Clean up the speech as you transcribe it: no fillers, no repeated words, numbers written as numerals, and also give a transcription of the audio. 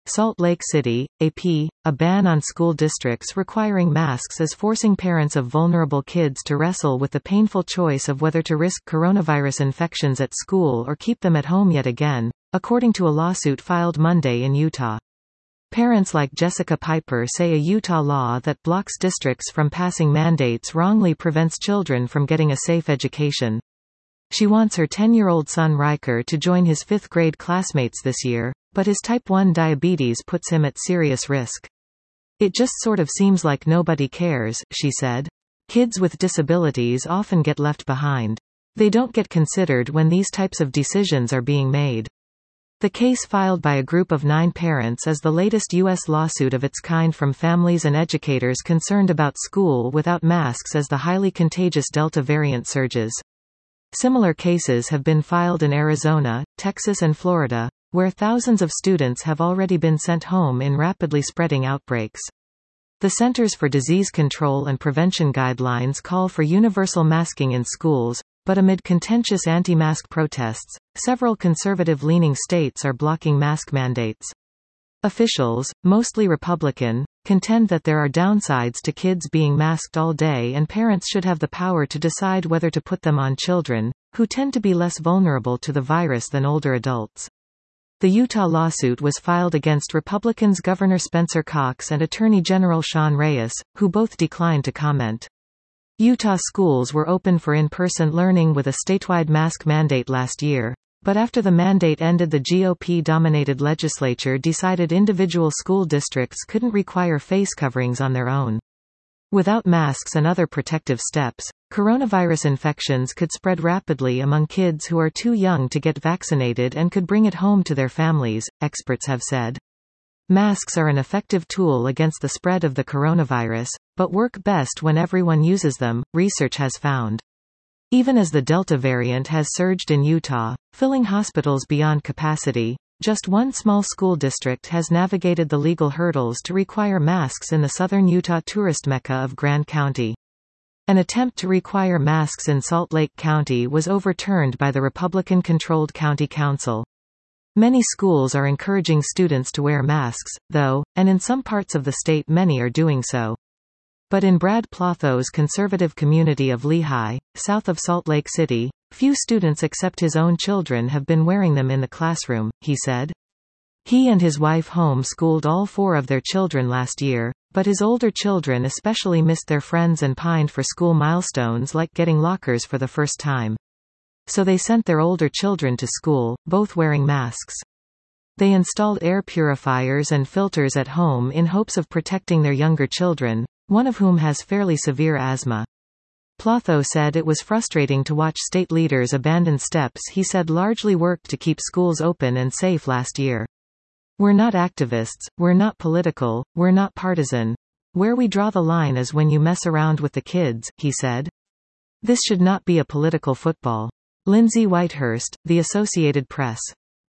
Salt Lake City, AP, a ban on school districts requiring masks is forcing parents of vulnerable kids to wrestle with the painful choice of whether to risk coronavirus infections at school or keep them at home yet again, according to a lawsuit filed Monday in Utah. Parents like Jessica Piper say a Utah law that blocks districts from passing mandates wrongly prevents children from getting a safe education. She wants her 10-year-old son Riker to join his 5th-grade classmates this year, but his type 1 diabetes puts him at serious risk. It just sort of seems like nobody cares, she said. Kids with disabilities often get left behind. They don't get considered when these types of decisions are being made. The case filed by a group of 9 parents is the latest U.S. lawsuit of its kind from families and educators concerned about school without masks as the highly contagious Delta variant surges. Similar cases have been filed in Arizona, Texas and Florida, where thousands of students have already been sent home in rapidly spreading outbreaks. The Centers for Disease Control and Prevention guidelines call for universal masking in schools, but amid contentious anti-mask protests, several conservative-leaning states are blocking mask mandates. Officials, mostly Republican, contend that there are downsides to kids being masked all day and parents should have the power to decide whether to put them on children, who tend to be less vulnerable to the virus than older adults. The Utah lawsuit was filed against Republicans Governor Spencer Cox and Attorney General Sean Reyes, who both declined to comment. Utah schools were open for in-person learning with a statewide mask mandate last year, but after the mandate ended, the GOP-dominated legislature decided individual school districts couldn't require face coverings on their own. Without masks and other protective steps, coronavirus infections could spread rapidly among kids who are too young to get vaccinated and could bring it home to their families, experts have said. Masks are an effective tool against the spread of the coronavirus, but work best when everyone uses them, research has found. Even as the Delta variant has surged in Utah, filling hospitals beyond capacity, just one small school district has navigated the legal hurdles to require masks in the southern Utah tourist mecca of Grand County. An attempt to require masks in Salt Lake County was overturned by the Republican-controlled county council. Many schools are encouraging students to wear masks, though, and in some parts of the state many are doing so. But in Brad Plotho's conservative community of Lehi, south of Salt Lake City, few students except his own children have been wearing them in the classroom, he said. He and his wife home-schooled all 4 of their children last year, but his older children especially missed their friends and pined for school milestones like getting lockers for the first time. So they sent their older children to school, both wearing masks. They installed air purifiers and filters at home in hopes of protecting their younger children, one of whom has fairly severe asthma. Plotho said it was frustrating to watch state leaders abandon steps he said largely worked to keep schools open and safe last year. We're not activists, we're not political, we're not partisan. Where we draw the line is when you mess around with the kids, he said. This should not be a political football. Lindsay Whitehurst, The Associated Press.